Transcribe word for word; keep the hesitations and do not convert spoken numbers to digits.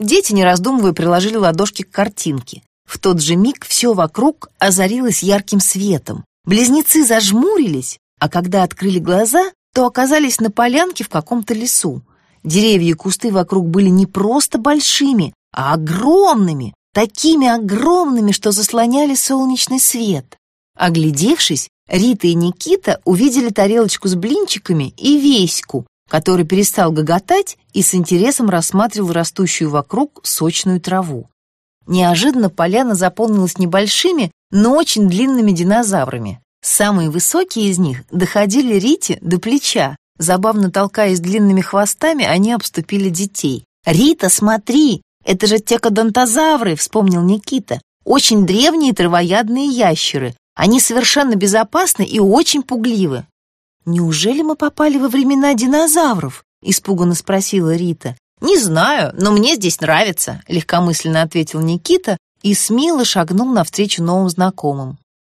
Дети, не раздумывая, приложили ладошки к картинке. В тот же миг все вокруг озарилось ярким светом. Близнецы зажмурились, а когда открыли глаза, то оказались на полянке в каком-то лесу. Деревья и кусты вокруг были не просто большими, а огромными, такими огромными, что заслоняли солнечный свет. Оглядевшись, Рита и Никита увидели тарелочку с блинчиками и Веську, который перестал гоготать и с интересом рассматривал растущую вокруг сочную траву. Неожиданно поляна заполнилась небольшими, но очень длинными динозаврами. Самые высокие из них доходили Рите до плеча. Забавно толкаясь длинными хвостами, они обступили детей. «Рита, смотри, это же текодонтозавры», — вспомнил Никита. «Очень древние травоядные ящеры. Они совершенно безопасны и очень пугливы». «Неужели мы попали во времена динозавров?» — испуганно спросила Рита. «Не знаю, но мне здесь нравится», — легкомысленно ответил Никита и смело шагнул навстречу новым знакомым.